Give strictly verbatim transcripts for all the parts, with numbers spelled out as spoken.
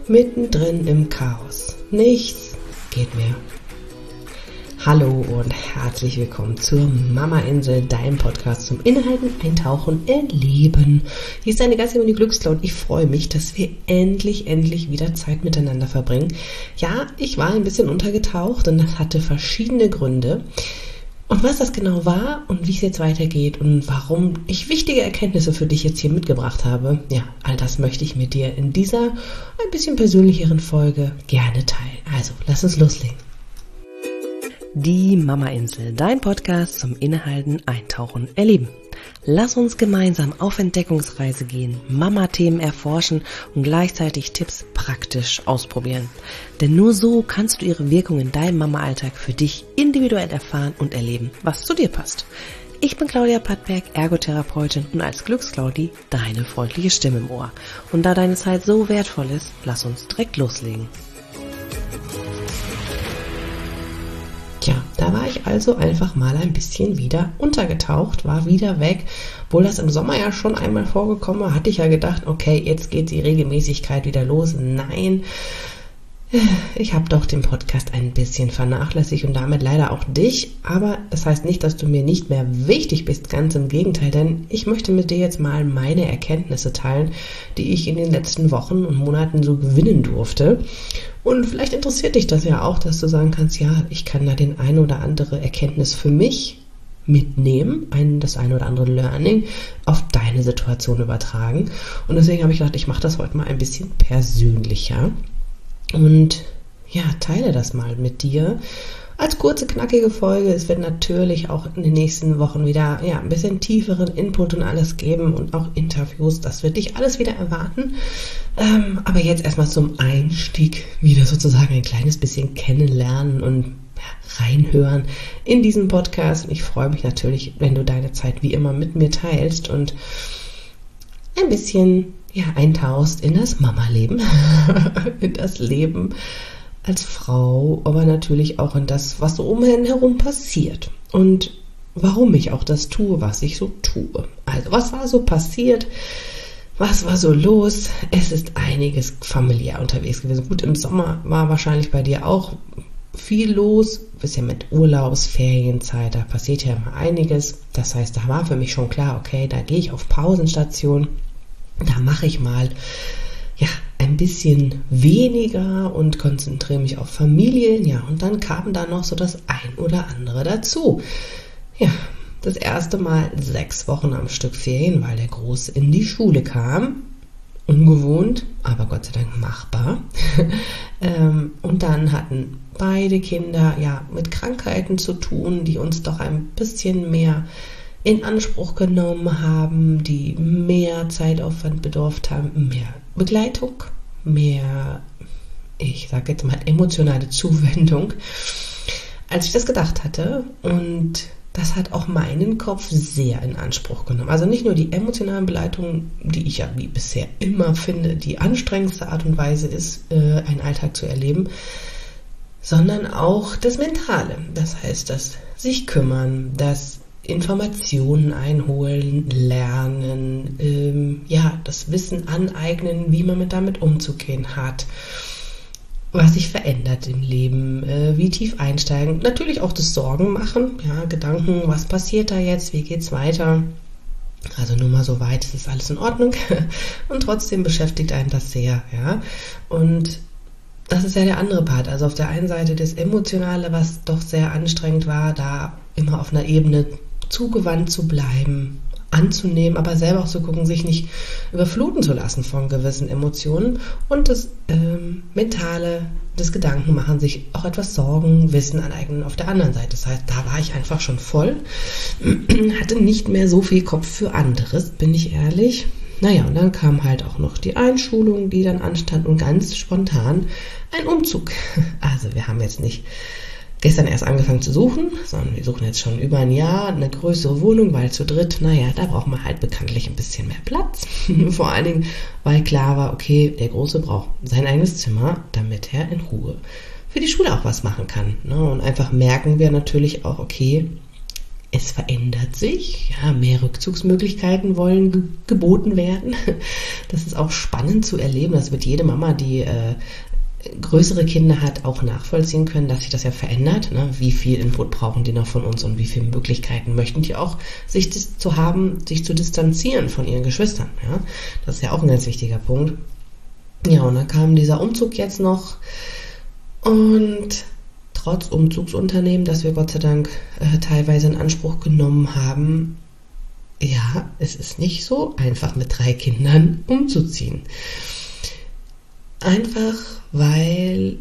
mittendrin im Chaos. Nichts geht mehr. Hallo und herzlich willkommen zur Mama-Insel, deinem Podcast zum Inhalten, Eintauchen, Erleben. Hier ist deine Gastgeberin, die Glückscloud. Ich freue mich, dass wir endlich, endlich wieder Zeit miteinander verbringen. Ja, ich war ein bisschen untergetaucht und das hatte verschiedene Gründe. Und was das genau war und wie es jetzt weitergeht und warum ich wichtige Erkenntnisse für dich jetzt hier mitgebracht habe, ja, all das möchte ich mit dir in dieser ein bisschen persönlicheren Folge gerne teilen. Also, lass uns loslegen. Die Mama-Insel, dein Podcast zum Innehalten, Eintauchen, Erleben. Lass uns gemeinsam auf Entdeckungsreise gehen, Mama-Themen erforschen und gleichzeitig Tipps praktisch ausprobieren. Denn nur so kannst du ihre Wirkung in deinem Mama-Alltag für dich individuell erfahren und erleben, was zu dir passt. Ich bin Claudia Pattberg, Ergotherapeutin und als Glücksclaudi deine freundliche Stimme im Ohr. Und da deine Zeit so wertvoll ist, lass uns direkt loslegen. Tja, da war ich also einfach mal ein bisschen wieder untergetaucht, war wieder weg. Obwohl das im Sommer ja schon einmal vorgekommen war, hatte ich ja gedacht, okay, jetzt geht die Regelmäßigkeit wieder los. Nein, ich habe doch den Podcast ein bisschen vernachlässigt und damit leider auch dich. Aber es heißt nicht, dass du mir nicht mehr wichtig bist, ganz im Gegenteil. Denn ich möchte mit dir jetzt mal meine Erkenntnisse teilen, die ich in den letzten Wochen und Monaten so gewinnen durfte. Und vielleicht interessiert dich das ja auch, dass du sagen kannst, ja, ich kann da den ein oder andere Erkenntnis für mich mitnehmen, ein, das ein oder andere Learning auf deine Situation übertragen. Und deswegen habe ich gedacht, ich mache das heute mal ein bisschen persönlicher und ja, teile das mal mit dir. Als kurze, knackige Folge. Es wird natürlich auch in den nächsten Wochen wieder ja, ein bisschen tieferen Input und alles geben und auch Interviews. Das wird dich alles wieder erwarten. Ähm, aber jetzt erstmal zum Einstieg wieder sozusagen ein kleines bisschen kennenlernen und ja, reinhören in diesen Podcast. Ich freue mich natürlich, wenn du deine Zeit wie immer mit mir teilst und ein bisschen ja, eintauchst in das Mama-Leben, in das Leben als Frau, aber natürlich auch in das, was so umhin herum passiert und warum ich auch das tue, was ich so tue. Also, was war so passiert? Was war so los? Es ist einiges familiär unterwegs gewesen. Gut, im Sommer war wahrscheinlich bei dir auch viel los. Bisschen mit Urlaubs, Ferienzeit, da passiert ja immer einiges. Das heißt, da war für mich schon klar, okay, da gehe ich auf Pausenstation, da mache ich mal ja, ein bisschen weniger und konzentriere mich auf Familien, ja, und dann kam da noch so das ein oder andere dazu. Ja, das erste Mal sechs Wochen am Stück Ferien, weil der Große in die Schule kam. Ungewohnt, aber Gott sei Dank machbar. ähm, und dann hatten beide Kinder ja mit Krankheiten zu tun, die uns doch ein bisschen mehr in Anspruch genommen haben, die mehr Zeitaufwand bedurft haben, mehr Begleitung, mehr, ich sage jetzt mal, emotionale Zuwendung, als ich das gedacht hatte. Und das hat auch meinen Kopf sehr in Anspruch genommen. Also nicht nur die emotionale Begleitung, die ich ja wie bisher immer finde, die anstrengendste Art und Weise ist, äh, einen Alltag zu erleben, sondern auch das Mentale. Das heißt, das sich kümmern, das Informationen einholen, lernen, ähm, ja, das Wissen aneignen, wie man mit damit umzugehen hat, was sich verändert im Leben, äh, wie tief einsteigen, natürlich auch das Sorgen machen, ja, Gedanken, was passiert da jetzt, wie geht's weiter, also nur mal so weit, es ist alles in Ordnung und trotzdem beschäftigt einen das sehr, ja, und das ist ja der andere Part, also auf der einen Seite das Emotionale, was doch sehr anstrengend war, da immer auf einer Ebene zugewandt zu bleiben, anzunehmen, aber selber auch zu gucken, sich nicht überfluten zu lassen von gewissen Emotionen und das ähm, Mentale, das Gedankenmachen, sich auch etwas Sorgen, Wissen aneignen auf der anderen Seite. Das heißt, da war ich einfach schon voll, hatte nicht mehr so viel Kopf für anderes, bin ich ehrlich. Naja, und dann kam halt auch noch die Einschulung, die dann anstand und ganz spontan ein Umzug. Also wir haben jetzt nicht gestern erst angefangen zu suchen, sondern wir suchen jetzt schon über ein Jahr eine größere Wohnung, weil zu dritt, naja, da braucht man halt bekanntlich ein bisschen mehr Platz. Vor allen Dingen, weil klar war, okay, der Große braucht sein eigenes Zimmer, damit er in Ruhe für die Schule auch was machen kann. Und einfach merken wir natürlich auch, okay, es verändert sich, ja, mehr Rückzugsmöglichkeiten wollen ge- geboten werden. Das ist auch spannend zu erleben. Das wird jede Mama, die äh, größere Kinder hat, auch nachvollziehen können, dass sich das ja verändert. Ne? Wie viel Input brauchen die noch von uns und wie viele Möglichkeiten möchten die auch, sich dis- zu haben, sich zu distanzieren von ihren Geschwistern. Ja? Das ist ja auch ein ganz wichtiger Punkt. Ja, und dann kam dieser Umzug jetzt noch und trotz Umzugsunternehmen, das wir Gott sei Dank äh, teilweise in Anspruch genommen haben, ja, es ist nicht so einfach mit drei Kindern umzuziehen. Einfach weil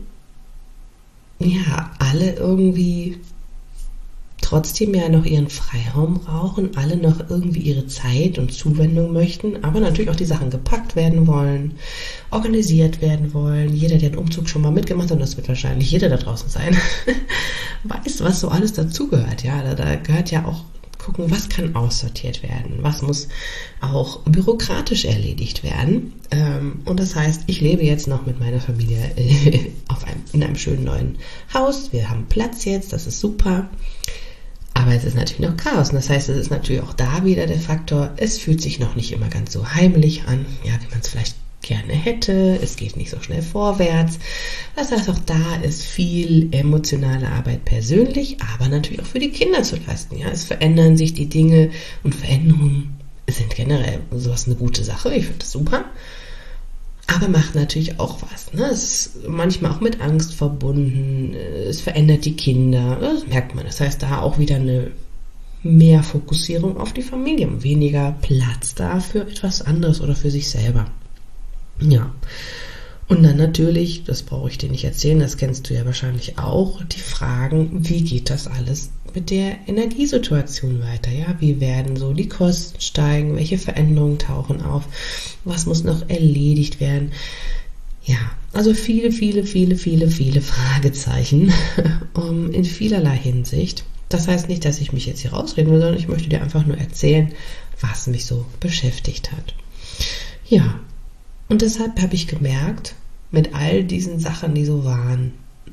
ja alle irgendwie trotzdem ja noch ihren Freiraum brauchen, alle noch irgendwie ihre Zeit und Zuwendung möchten, aber natürlich auch die Sachen gepackt werden wollen, organisiert werden wollen. Jeder, der den Umzug schon mal mitgemacht hat, und das wird wahrscheinlich jeder da draußen sein, weiß, was so alles dazugehört. Ja, da, da gehört ja auch gucken, was kann aussortiert werden, was muss auch bürokratisch erledigt werden. Ähm, und das heißt, ich lebe jetzt noch mit meiner Familie äh, auf einem, in einem schönen neuen Haus. Wir haben Platz jetzt, das ist super. Aber es ist natürlich noch Chaos. Und das heißt, es ist natürlich auch da wieder der Faktor, es fühlt sich noch nicht immer ganz so heimelig an, ja, wie man es vielleicht gerne hätte. Es geht nicht so schnell vorwärts. Das heißt, auch da ist viel emotionale Arbeit persönlich, aber natürlich auch für die Kinder zu leisten. Ja, es verändern sich die Dinge und Veränderungen sind generell sowas eine gute Sache. Ich finde das super. Aber macht natürlich auch was. Ne? Es ist manchmal auch mit Angst verbunden. Es verändert die Kinder. Das merkt man. Das heißt, da auch wieder eine mehr Fokussierung auf die Familie und weniger Platz da für etwas anderes oder für sich selber. Ja. Und dann natürlich, das brauche ich dir nicht erzählen, das kennst du ja wahrscheinlich auch, die Fragen, wie geht das alles mit der Energiesituation weiter? Ja, wie werden so die Kosten steigen? Welche Veränderungen tauchen auf? Was muss noch erledigt werden? Ja, also viele, viele, viele, viele, viele Fragezeichen um, in vielerlei Hinsicht. Das heißt nicht, dass ich mich jetzt hier rausreden will, sondern ich möchte dir einfach nur erzählen, was mich so beschäftigt hat. Ja, und deshalb habe ich gemerkt, mit all diesen Sachen, die so waren,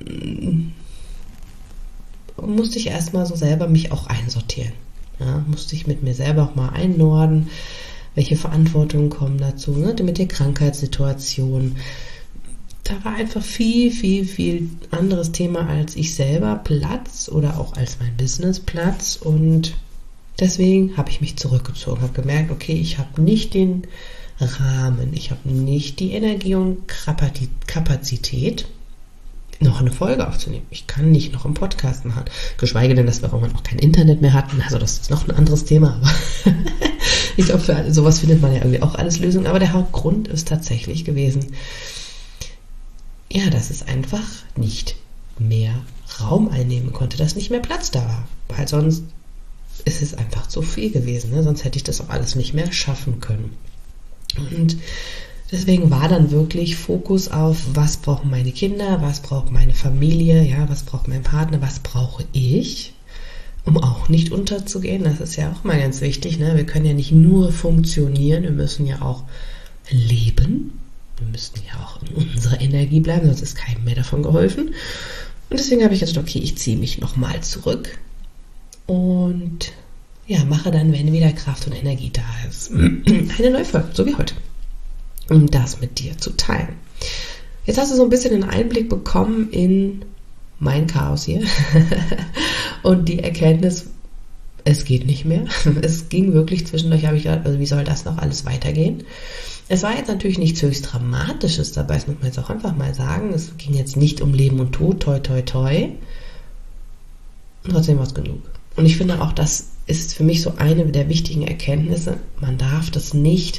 musste ich erstmal so selber mich auch einsortieren. Ja, musste ich mit mir selber auch mal einnorden, welche Verantwortungen kommen dazu, ne, mit der Krankheitssituation. Da war einfach viel, viel, viel anderes Thema als ich selber Platz oder auch als mein Business Platz, und deswegen habe ich mich zurückgezogen, habe gemerkt, okay, ich habe nicht den Rahmen, ich habe nicht die Energie und Kapazität, noch eine Folge aufzunehmen. Ich kann nicht noch einen Podcast machen, geschweige denn, dass wir irgendwann auch kein Internet mehr hatten. Also das ist noch ein anderes Thema, aber ich glaube, für sowas findet man ja irgendwie auch alles Lösungen. Aber der Hauptgrund ist tatsächlich gewesen, ja, dass es einfach nicht mehr Raum einnehmen konnte, dass nicht mehr Platz da war, weil sonst ist es einfach zu viel gewesen, ne? Sonst hätte ich das auch alles nicht mehr schaffen können. Und deswegen war dann wirklich Fokus auf, was brauchen meine Kinder, was braucht meine Familie, ja, was braucht mein Partner, was brauche ich, um auch nicht unterzugehen. Das ist ja auch mal ganz wichtig, ne? Wir können ja nicht nur funktionieren, wir müssen ja auch leben. Wir müssen ja auch in unserer Energie bleiben, sonst ist keinem mehr davon geholfen. Und deswegen habe ich gesagt, okay, ich ziehe mich nochmal zurück und ja, mache dann, wenn wieder Kraft und Energie da ist, eine neue Folge, so wie heute, um das mit dir zu teilen. Jetzt hast du so ein bisschen einen Einblick bekommen in mein Chaos hier und die Erkenntnis, es geht nicht mehr. Es ging wirklich zwischendurch, habe ich gedacht, also wie soll das noch alles weitergehen? Es war jetzt natürlich nichts höchst Dramatisches dabei, das muss man jetzt auch einfach mal sagen. Es ging jetzt nicht um Leben und Tod, toi, toi, toi. Und trotzdem war es genug. Und ich finde auch, das ist für mich so eine der wichtigen Erkenntnisse. Man darf das nicht,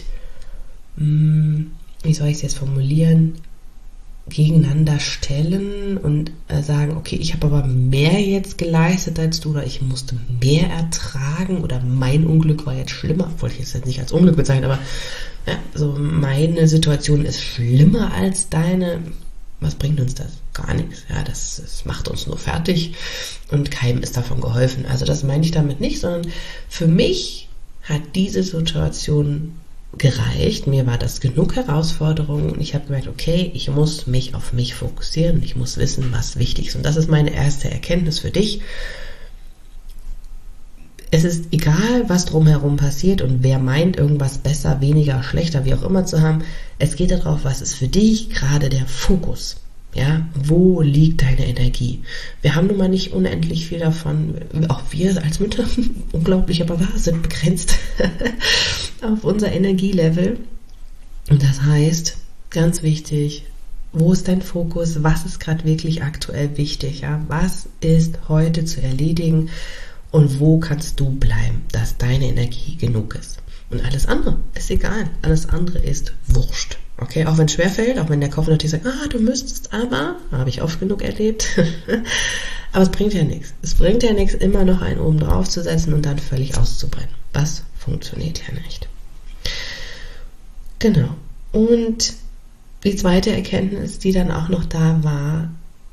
wie soll ich es jetzt formulieren, gegeneinander stellen und sagen, okay, ich habe aber mehr jetzt geleistet als du oder ich musste mehr ertragen oder mein Unglück war jetzt schlimmer, obwohl ich es jetzt nicht als Unglück bezeichne, aber ja, so meine Situation ist schlimmer als deine. Was bringt uns das? Gar nichts. Ja, das, das macht uns nur fertig und keinem ist davon geholfen. Also das meine ich damit nicht, sondern für mich hat diese Situation gereicht. Mir war das genug Herausforderung und ich habe gemerkt, okay, ich muss mich auf mich fokussieren. Ich muss wissen, was wichtig ist. Und das ist meine erste Erkenntnis für dich. es ist egal, was drumherum passiert und wer meint, irgendwas besser, weniger, schlechter, wie auch immer zu haben. Es geht darauf, was ist für dich gerade der Fokus. Ja, wo liegt deine Energie? Wir haben nun mal nicht unendlich viel davon. Auch wir als Mütter, unglaublich, aber wahr, sind begrenzt auf unser Energielevel. Und das heißt, ganz wichtig, wo ist dein Fokus? Was ist gerade wirklich aktuell wichtig? Ja, was ist heute zu erledigen? Und wo kannst du bleiben, dass deine Energie genug ist? Und alles andere ist egal. Alles andere ist Wurscht. Okay, auch wenn es schwerfällt, auch wenn der Kopf natürlich sagt, ah, du müsstest, aber, habe ich oft genug erlebt. Aber es bringt ja nichts. Es bringt ja nichts, immer noch einen oben drauf zu setzen und dann völlig auszubrennen. Das funktioniert ja nicht. Genau. Und die zweite Erkenntnis, die dann auch noch da war,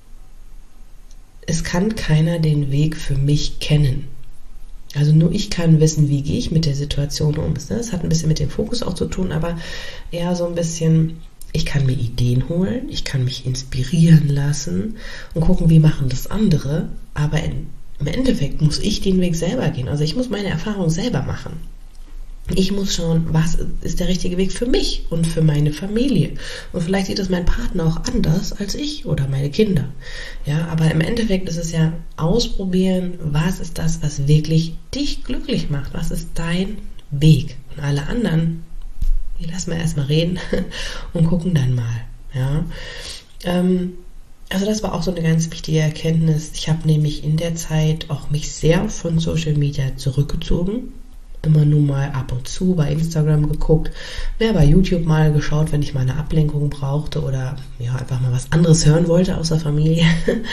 es kann keiner den Weg für mich kennen. Also nur ich kann wissen, wie gehe ich mit der Situation um. Das hat ein bisschen mit dem Fokus auch zu tun, aber eher so ein bisschen, ich kann mir Ideen holen, ich kann mich inspirieren lassen und gucken, wie machen das andere. Aber in, im Endeffekt muss ich den Weg selber gehen. Also ich muss meine Erfahrung selber machen. Ich muss schauen, was ist der richtige Weg für mich und für meine Familie. Und vielleicht sieht es mein Partner auch anders als ich oder meine Kinder. Ja, aber im Endeffekt ist es ja ausprobieren, was ist das, was wirklich dich glücklich macht? Was ist dein Weg? Und alle anderen, die lassen wir erstmal reden und gucken dann mal. Ja, ähm, also das war auch so eine ganz wichtige Erkenntnis. Ich habe nämlich in der Zeit auch mich sehr von Social Media zurückgezogen. Immer nur mal ab und zu bei Instagram geguckt, mehr bei YouTube mal geschaut, wenn ich mal eine Ablenkung brauchte oder ja einfach mal was anderes hören wollte außer Familie.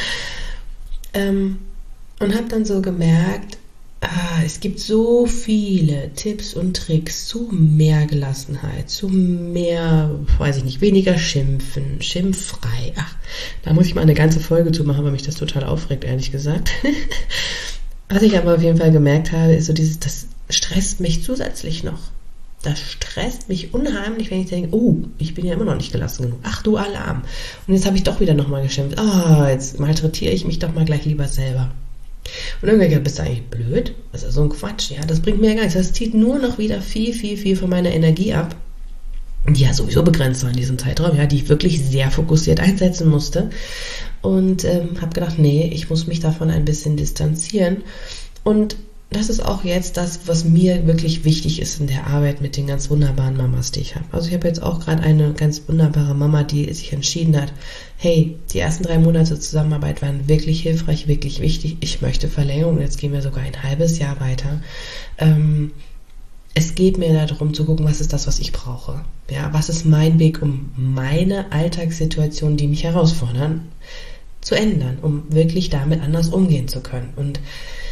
ähm, und habe dann so gemerkt, ah, es gibt so viele Tipps und Tricks zu mehr Gelassenheit, zu mehr, weiß ich nicht, weniger schimpfen, schimpffrei. Ach, da muss ich mal eine ganze Folge zu machen, weil mich das total aufregt, ehrlich gesagt. Was ich aber auf jeden Fall gemerkt habe, ist so dieses, das stresst mich zusätzlich noch. Das stresst mich unheimlich, wenn ich denke, oh, ich bin ja immer noch nicht gelassen genug. Ach du Alarm. Und jetzt habe ich doch wieder nochmal geschimpft. Ah, oh, jetzt malträtiere ich mich doch mal gleich lieber selber. Und irgendwann gedacht, bist du eigentlich blöd? Das ist so ein Quatsch, ja. Das bringt mir ja gar nichts. Das zieht nur noch wieder viel, viel, viel von meiner Energie ab. Die ja sowieso begrenzt war in diesem Zeitraum, ja, die ich wirklich sehr fokussiert einsetzen musste. Und ähm, habe gedacht, nee, ich muss mich davon ein bisschen distanzieren. Und das ist auch jetzt das, was mir wirklich wichtig ist in der Arbeit mit den ganz wunderbaren Mamas, die ich habe. Also ich habe jetzt auch gerade eine ganz wunderbare Mama, die sich entschieden hat, hey, die ersten drei Monate Zusammenarbeit waren wirklich hilfreich, wirklich wichtig. Ich möchte Verlängerung, jetzt gehen wir sogar ein halbes Jahr weiter. Ähm, es geht mir darum zu gucken, was ist das, was ich brauche. Ja, was ist mein Weg, um meine Alltagssituationen, die mich herausfordern, zu ändern, um wirklich damit anders umgehen zu können. Und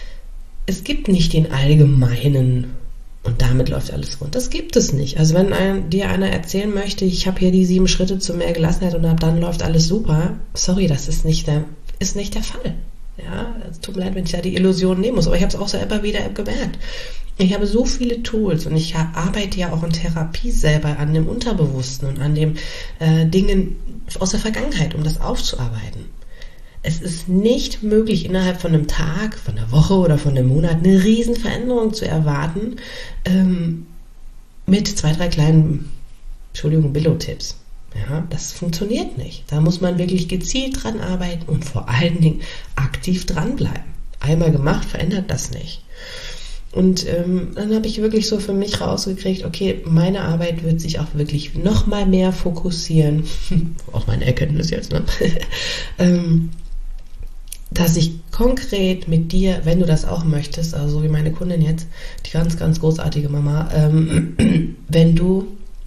es gibt nicht den allgemeinen und damit läuft alles rund. Das gibt es nicht. Also wenn ein, dir einer erzählen möchte, ich habe hier die sieben Schritte zu mehr Gelassenheit und ab dann läuft alles super, sorry, das ist nicht der, ist nicht der Fall. Ja, es tut mir leid, wenn ich da die Illusion nehmen muss, aber ich habe es auch selber wieder gemerkt. Ich habe so viele Tools und ich arbeite ja auch in Therapie selber an dem Unterbewussten und an den äh, Dingen aus der Vergangenheit, um das aufzuarbeiten. Es ist nicht möglich, innerhalb von einem Tag, von einer Woche oder von einem Monat eine riesen Veränderung zu erwarten ähm, mit zwei, drei kleinen, Entschuldigung, Billo-Tipps. Ja, das funktioniert nicht. Da muss man wirklich gezielt dran arbeiten und vor allen Dingen aktiv dranbleiben. Einmal gemacht, verändert das nicht. Und ähm, dann habe ich wirklich so für mich rausgekriegt, okay, meine Arbeit wird sich auch wirklich noch mal mehr fokussieren, aus meiner Erkenntnis jetzt, ne? ähm, dass ich konkret mit dir, wenn du das auch möchtest, also so wie meine Kundin jetzt, die ganz, ganz großartige Mama, ähm, wenn du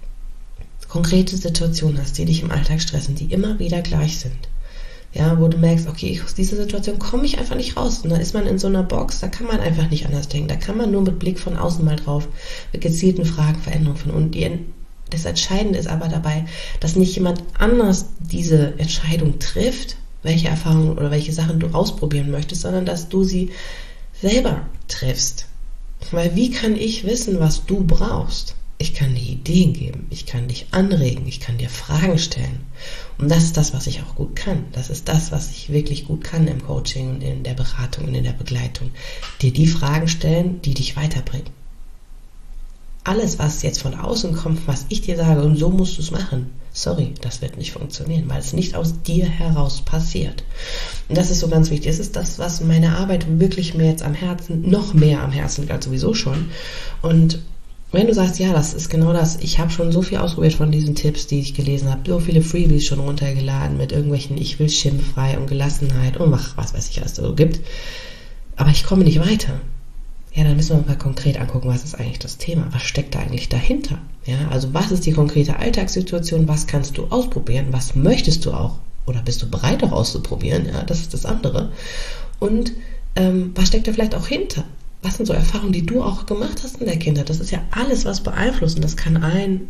konkrete Situationen hast, die dich im Alltag stressen, die immer wieder gleich sind, ja, wo du merkst, okay, aus dieser Situation komme ich einfach nicht raus. Und da ist man in so einer Box, da kann man einfach nicht anders denken. Da kann man nur mit Blick von außen mal drauf, mit gezielten Fragen, Veränderungen von unten. Die, das Entscheidende ist aber dabei, dass nicht jemand anders diese Entscheidung trifft, welche Erfahrungen oder welche Sachen du ausprobieren möchtest, sondern dass du sie selber triffst. Weil wie kann ich wissen, was du brauchst? Ich kann dir Ideen geben, ich kann dich anregen, ich kann dir Fragen stellen. Und das ist das, was ich auch gut kann. Das ist das, was ich wirklich gut kann im Coaching, in der Beratung und in der Begleitung. Dir die Fragen stellen, die dich weiterbringen. Alles, was jetzt von außen kommt, was ich dir sage, und so musst du es machen, sorry, das wird nicht funktionieren, weil es nicht aus dir heraus passiert. Und das ist so ganz wichtig. Das ist das, was meine Arbeit wirklich mir jetzt am Herzen, noch mehr am Herzen liegt als sowieso schon. Und wenn du sagst, ja, das ist genau das, ich habe schon so viel ausprobiert von diesen Tipps, die ich gelesen habe, so viele Freebies schon runtergeladen mit irgendwelchen Ich will schimpffrei und Gelassenheit und was, was weiß ich, was es so gibt, aber ich komme nicht weiter. Ja, dann müssen wir mal konkret angucken, was ist eigentlich das Thema, was steckt da eigentlich dahinter? Ja, also was ist die konkrete Alltagssituation, was kannst du ausprobieren, was möchtest du auch oder bist du bereit auch auszuprobieren, ja, das ist das andere. Und ähm, was steckt da vielleicht auch hinter? Was sind so Erfahrungen, die du auch gemacht hast in der Kindheit? Das ist ja alles, was beeinflusst. Und das kann ein,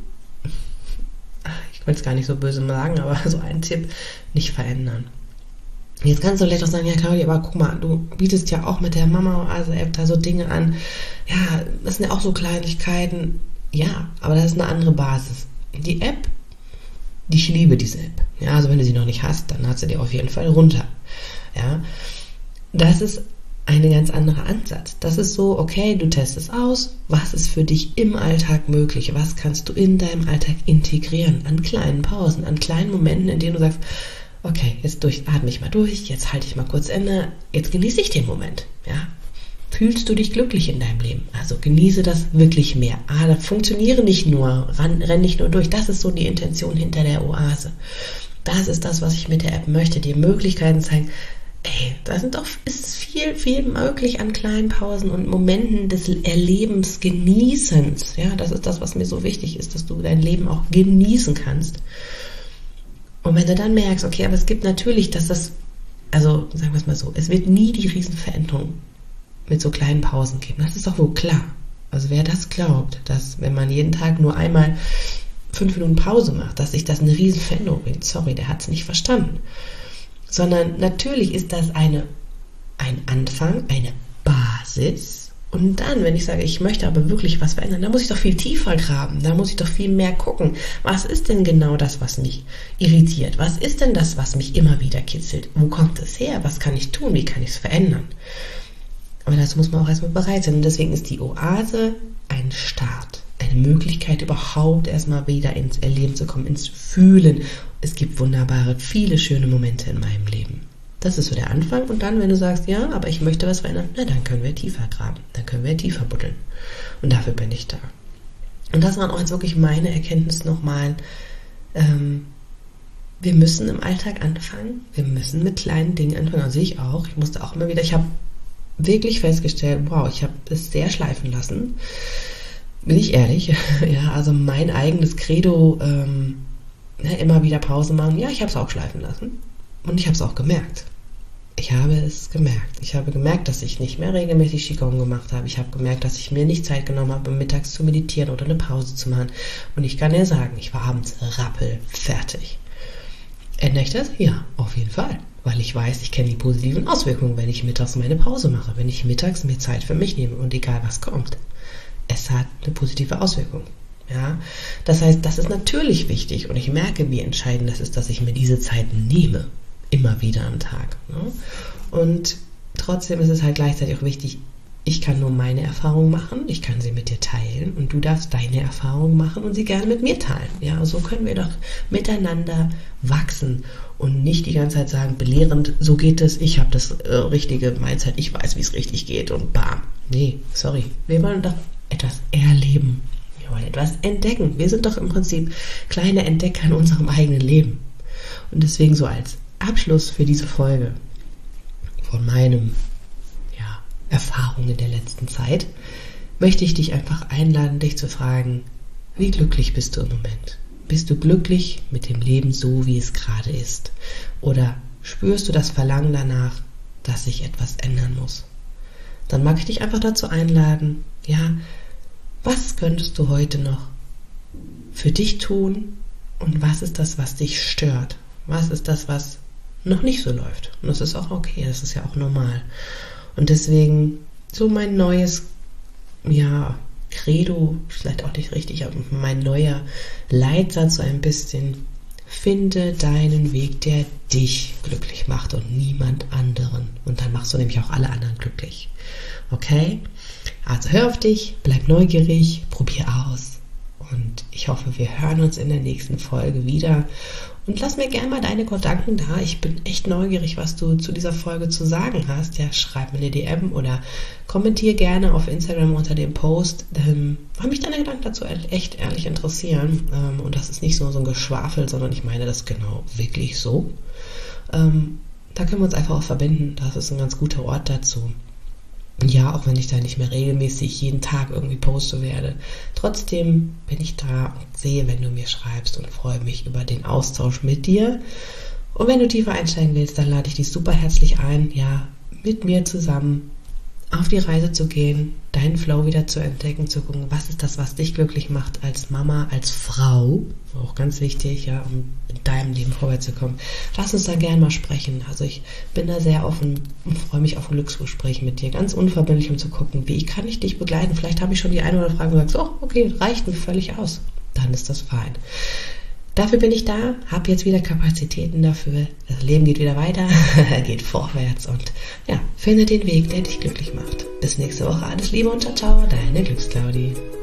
ich will es gar nicht so böse sagen, aber so ein Tipp nicht verändern. Jetzt kannst du vielleicht auch sagen, ja Claudia, aber guck mal, du bietest ja auch mit der Mama also App da so Dinge an. Ja, das sind ja auch so Kleinigkeiten. Ja, aber das ist eine andere Basis. Die App, ich liebe diese App. Ja, also wenn du sie noch nicht hast, dann hast du die auf jeden Fall runter. Ja, das ist ein ganz anderer Ansatz. Das ist so, okay, du testest aus, was ist für dich im Alltag möglich, was kannst du in deinem Alltag integrieren, an kleinen Pausen, an kleinen Momenten, in denen du sagst, okay, jetzt durch, atme ich mal durch, jetzt halte ich mal kurz inne, jetzt genieße ich den Moment, ja. Fühlst du dich glücklich in deinem Leben? Also genieße das wirklich mehr. Ah, funktioniere nicht nur, ran, renn nicht nur durch, das ist so die Intention hinter der Oase. Das ist das, was ich mit der App möchte, dir Möglichkeiten zeigen. Ey, da sind doch, ist viel, viel möglich an kleinen Pausen und Momenten des Erlebens, Genießens. Ja, das ist das, was mir so wichtig ist, dass du dein Leben auch genießen kannst. Und wenn du dann merkst, okay, aber es gibt natürlich, dass das, also sagen wir es mal so, es wird nie die Riesenveränderung mit so kleinen Pausen geben. Das ist doch wohl klar. Also wer das glaubt, dass wenn man jeden Tag nur einmal fünf Minuten Pause macht, dass sich das eine Riesenveränderung bringt, sorry, der hat es nicht verstanden. Sondern natürlich ist das eine, ein Anfang, eine Basis. Und dann, wenn ich sage, ich möchte aber wirklich was verändern, dann muss ich doch viel tiefer graben, da muss ich doch viel mehr gucken. Was ist denn genau das, was mich irritiert? Was ist denn das, was mich immer wieder kitzelt? Wo kommt es her? Was kann ich tun? Wie kann ich es verändern? Aber dazu muss man auch erstmal bereit sein. Und deswegen ist die Oase ein Start. Eine Möglichkeit, überhaupt erstmal wieder ins Erleben zu kommen, ins Fühlen. Es gibt wunderbare, viele schöne Momente in meinem Leben. Das ist so der Anfang. Und dann, wenn du sagst, ja, aber ich möchte was verändern, na, dann können wir tiefer graben. Dann können wir tiefer buddeln. Und dafür bin ich da. Und das waren auch jetzt wirklich meine Erkenntnisse nochmal. Ähm, wir müssen im Alltag anfangen. Wir müssen mit kleinen Dingen anfangen. Also ich auch. Ich musste auch immer wieder, ich habe wirklich festgestellt, wow, ich habe es sehr schleifen lassen. Bin ich ehrlich, ja, also mein eigenes Credo, ähm, ne, immer wieder Pause machen, ja, ich habe es auch schleifen lassen und ich habe es auch gemerkt. Ich habe es gemerkt. Ich habe gemerkt, dass ich nicht mehr regelmäßig Qigong gemacht habe. Ich habe gemerkt, dass ich mir nicht Zeit genommen habe, mittags zu meditieren oder eine Pause zu machen. Und ich kann dir sagen, ich war abends rappelfertig. Ändere ich das? Ja, auf jeden Fall. Weil ich weiß, ich kenne die positiven Auswirkungen, wenn ich mittags meine Pause mache, wenn ich mittags mir Zeit für mich nehme und egal was kommt. Es hat eine positive Auswirkung. Ja? Das heißt, das ist natürlich wichtig und ich merke, wie entscheidend das ist, dass ich mir diese Zeit nehme, immer wieder am Tag. Ne? Und trotzdem ist es halt gleichzeitig auch wichtig, ich kann nur meine Erfahrungen machen, ich kann sie mit dir teilen und du darfst deine Erfahrungen machen und sie gerne mit mir teilen. Ja, so können wir doch miteinander wachsen und nicht die ganze Zeit sagen, belehrend, so geht es, ich habe das äh, richtige Mindset, ich weiß, wie es richtig geht und bam. Nee, sorry, wir wollen doch etwas erleben. Wir wollen etwas entdecken. Wir sind doch im Prinzip kleine Entdecker in unserem eigenen Leben. Und deswegen so als Abschluss für diese Folge von meinem ja, Erfahrungen der letzten Zeit, möchte ich dich einfach einladen, dich zu fragen, wie glücklich bist du im Moment? Bist du glücklich mit dem Leben so, wie es gerade ist? Oder spürst du das Verlangen danach, dass sich etwas ändern muss? Dann mag ich dich einfach dazu einladen, ja, was könntest du heute noch für dich tun und was ist das, was dich stört? Was ist das, was noch nicht so läuft? Und das ist auch okay, das ist ja auch normal. Und deswegen so mein neues, ja, Credo, vielleicht auch nicht richtig, aber mein neuer Leitsatz so ein bisschen: Finde deinen Weg, der dich glücklich macht und niemand anderen. Und dann machst du nämlich auch alle anderen glücklich. Okay? Also hör auf dich, bleib neugierig, probier aus. Und ich hoffe, wir hören uns in der nächsten Folge wieder. Und lass mir gerne mal deine Gedanken da. Ich bin echt neugierig, was du zu dieser Folge zu sagen hast. Ja, schreib mir eine D M oder kommentier gerne auf Instagram unter dem Post. Ähm, weil mich deine Gedanken dazu echt ehrlich interessieren. Ähm, und das ist nicht so, so ein Geschwafel, sondern ich meine das genau wirklich so. Ähm, da können wir uns einfach auch verbinden. Das ist ein ganz guter Ort dazu. Ja, auch wenn ich da nicht mehr regelmäßig jeden Tag irgendwie poste werde. Trotzdem bin ich da und sehe, wenn du mir schreibst, und freue mich über den Austausch mit dir. Und wenn du tiefer einsteigen willst, dann lade ich dich super herzlich ein, ja, mit mir zusammen auf die Reise zu gehen, deinen Flow wieder zu entdecken, zu gucken, was ist das, was dich glücklich macht als Mama, als Frau, auch ganz wichtig, ja, um in deinem Leben vorwärts zu kommen. Lass uns da gerne mal sprechen. Also ich bin da sehr offen und freue mich auf ein Glücksgespräch mit dir, ganz unverbindlich, um zu gucken, wie kann ich dich begleiten. Vielleicht habe ich schon die eine oder andere Frage und sagst, oh, okay, reicht mir völlig aus. Dann ist das fein. Dafür bin ich da, habe jetzt wieder Kapazitäten dafür. Das Leben geht wieder weiter, geht vorwärts und ja, finde den Weg, der dich glücklich macht. Bis nächste Woche. Alles Liebe und ciao, ciao, deine Glücksclaudi.